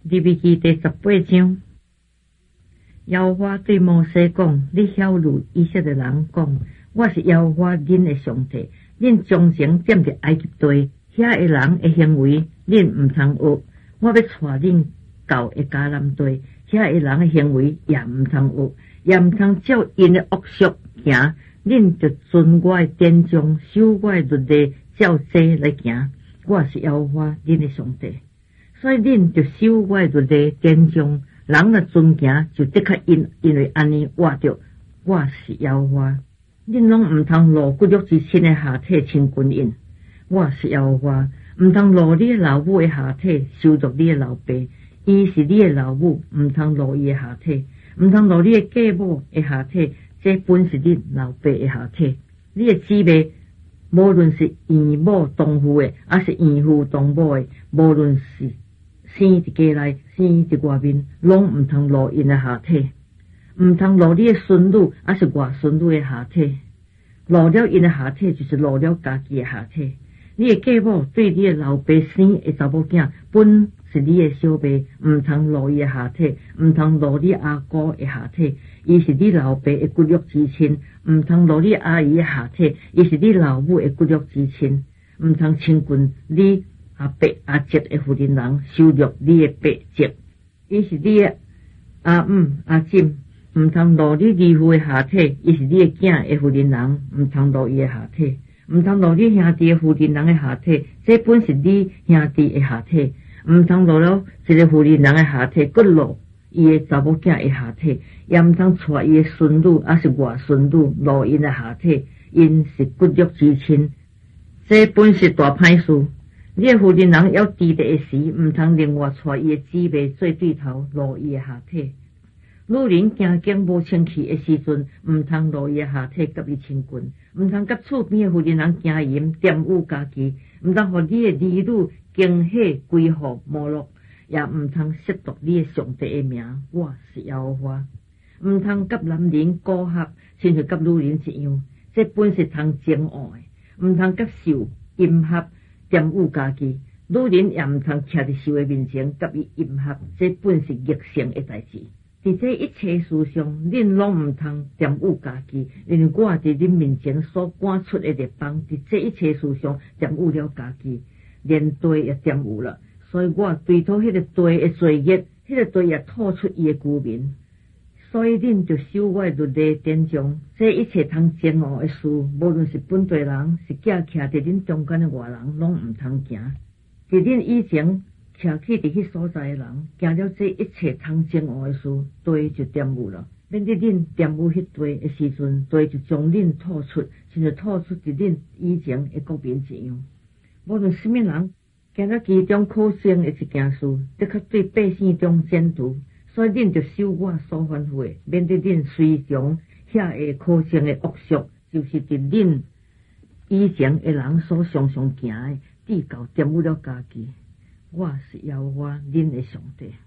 利未记第18章，耶和华对摩西讲：你晓諭以色列人讲，我是耶和华恁的上帝，恁从前踮伫埃及地，遐的人的行为，恁毋通学。我要带恁到的迦南地，遐的人的行为也毋通学，也毋通照因的恶俗行。恁就遵我的典章，守我的律例，照这来行。我是耶和华恁的上帝。所以恁就守我的律例典章，人若遵行，就的确因为安尼活着。我是耶和华，恁拢毋通露骨肉之亲的下体亲近因。我是耶和华，毋通露你的老母的下体羞辱你的老爸，伊是你的老母，毋通露伊的下体，毋通露你的继母的下体，这本是你老爸的下体。你的姊妹，无论是异母同父的，还是异父同母的，无论是生伫家内，生伫外面，拢毋通露因的下体，毋通露你的孙女，还是外孙女的下体。露了因的下体，就是露了家己的下体。你的继母对你的老爸生的查某囝，本是你的小妹，毋通露伊的下体，毋通露你阿姑的下体，伊是你老爸的骨肉之亲；毋通露你阿姨的下体，伊是你老母的骨肉之亲；毋通亲近你阿伯阿叔的妇人人，羞辱你的伯叔，伊是你的阿姆阿婶；毋通露你义父的下体，伊是你的囝的妇人人，毋通露伊的下体；毋通露你兄弟的妇人人的下体，这本是你兄弟的下体；毋通露了一个妇人人的下体，佮露伊的查某囝的下体，也毋通带伊的孙女还是外孙女露因的下体，因是骨肉之亲，这本是大歹事。你的妇人人要治理的时，毋通另外带伊的姊妹做对头露伊的下体。女人行经无清气的时阵，毋通露伊的下体甲伊亲近，毋通甲厝边的妇人人行淫玷污家己，毋通互你的儿女经血归附摩洛，也毋通亵渎你的上帝的名。我是耶和华。毋通甲男人苟合，亲像甲女人一样，这本是通奸恶的。毋通甲兽淫合，玷污家己。女人也毋通徛伫兽的面前甲伊淫合，这本是逆性的代志。伫这一切事上，恁拢毋通玷污家己，因为我伫恁面前所赶出的列邦，伫这一切事上玷污了家己，连地也玷污了。所以我对讨迄个地的罪孽，迄个地也吐出伊的居民。所以恁就守我的律例典章，这一切通奸恶的事，无论是本地人，是架徛伫恁中间的外人，拢毋通行。伫恁以前徛起伫迄所在的人，行了这一切通奸恶的事，地就玷污了。免得恁玷污迄地的时阵，地就将恁吐出，亲像吐出伫恁以前的国民一样。无论什么人，行了其中可行的一件事，的确对百姓中监督。所以恁就守我所吩咐的，免得恁随从遐个可行的恶俗，就是伫恁以前的人所常常行的，至到玷污了家己。我是耶和华恁的上帝。